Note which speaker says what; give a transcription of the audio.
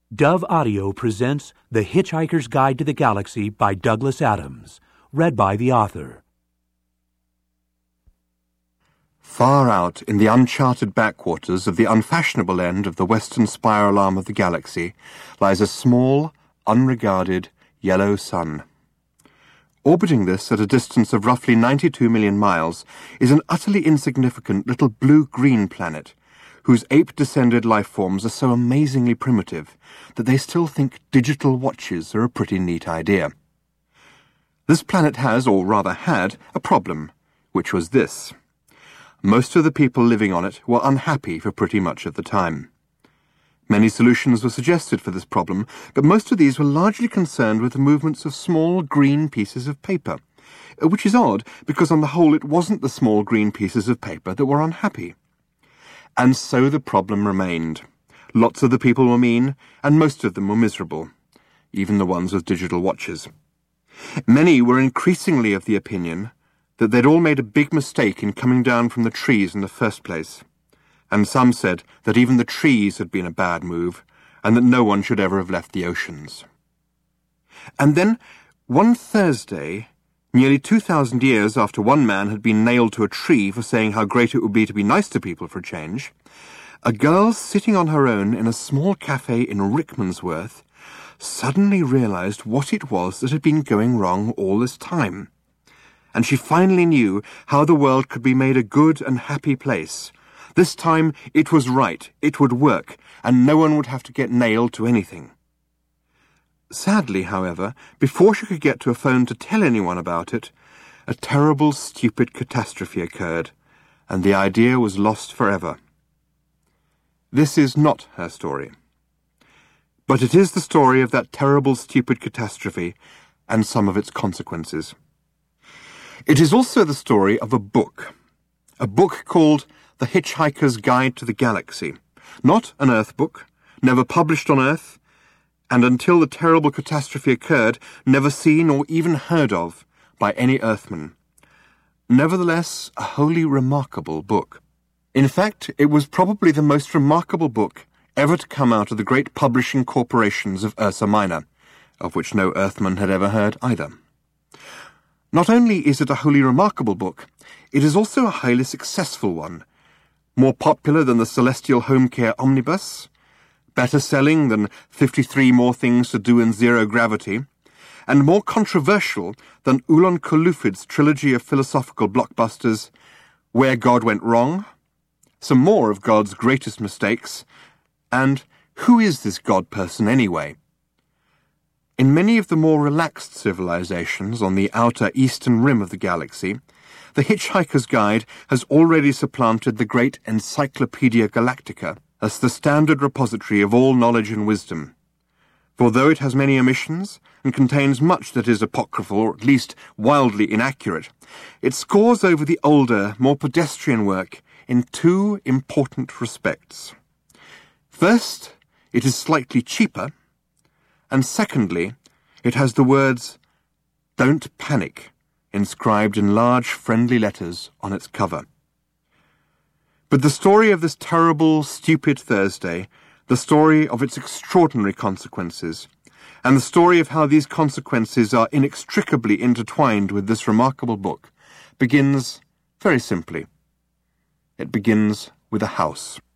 Speaker 1: Dove Audio presents The Hitchhiker's Guide to the Galaxy by Douglas Adams, read by the author.
Speaker 2: Far out in the uncharted backwaters of the unfashionable end of the western spiral arm of the galaxy lies a small, unregarded, yellow sun. Orbiting this at a distance of roughly 92 million miles is an utterly insignificant little blue-green planet, whose ape-descended life forms are so amazingly primitive that they still think digital watches are a pretty neat idea. This planet has, or rather had, a problem, which was this. Most of the people living on it were unhappy for pretty much of the time. Many solutions were suggested for this problem, but most of these were largely concerned with the movements of small green pieces of paper, which is odd because on the whole it wasn't the small green pieces of paper that were unhappy. And so the problem remained. Lots of the people were mean, and most of them were miserable, even the ones with digital watches. Many were increasingly of the opinion that they'd all made a big mistake in coming down from the trees in the first place, and some said that even the trees had been a bad move, and that no one should ever have left the oceans. And then, one Thursday, nearly 2,000 years after one man had been nailed to a tree for saying how great it would be to be nice to people for a change, a girl sitting on her own in a small cafe in Rickmansworth suddenly realized what it was that had been going wrong all this time. And she finally knew how the world could be made a good and happy place. This time it was right, it would work, and no one would have to get nailed to anything. Sadly, however, before she could get to a phone to tell anyone about it, a terrible, stupid catastrophe occurred, and the idea was lost forever. This is not her story. But it is the story of that terrible, stupid catastrophe and some of its consequences. It is also the story of a book called The Hitchhiker's Guide to the Galaxy. Not an Earth book, never published on Earth, and until the terrible catastrophe occurred, never seen or even heard of by any Earthman. Nevertheless, a wholly remarkable book. In fact, it was probably the most remarkable book ever to come out of the great publishing corporations of Ursa Minor, of which no Earthman had ever heard either. Not only is it a wholly remarkable book, it is also a highly successful one, more popular than the Celestial Home Care Omnibus, better selling than 53 More Things to Do in Zero Gravity, and more controversial than Ulon Kulufid's trilogy of philosophical blockbusters, Where God Went Wrong, some more of God's greatest mistakes, and Who is this God person anyway? In many of the more relaxed civilizations on the outer eastern rim of the galaxy, the Hitchhiker's Guide has already supplanted the great Encyclopedia Galactica as the standard repository of all knowledge and wisdom. For though it has many omissions and contains much that is apocryphal or at least wildly inaccurate, it scores over the older, more pedestrian work in two important respects. First, it is slightly cheaper, and secondly, it has the words, "Don't Panic," inscribed in large, friendly letters on its cover. But the story of this terrible, stupid Thursday, the story of its extraordinary consequences, and the story of how these consequences are inextricably intertwined with this remarkable book, begins very simply. It begins with a house.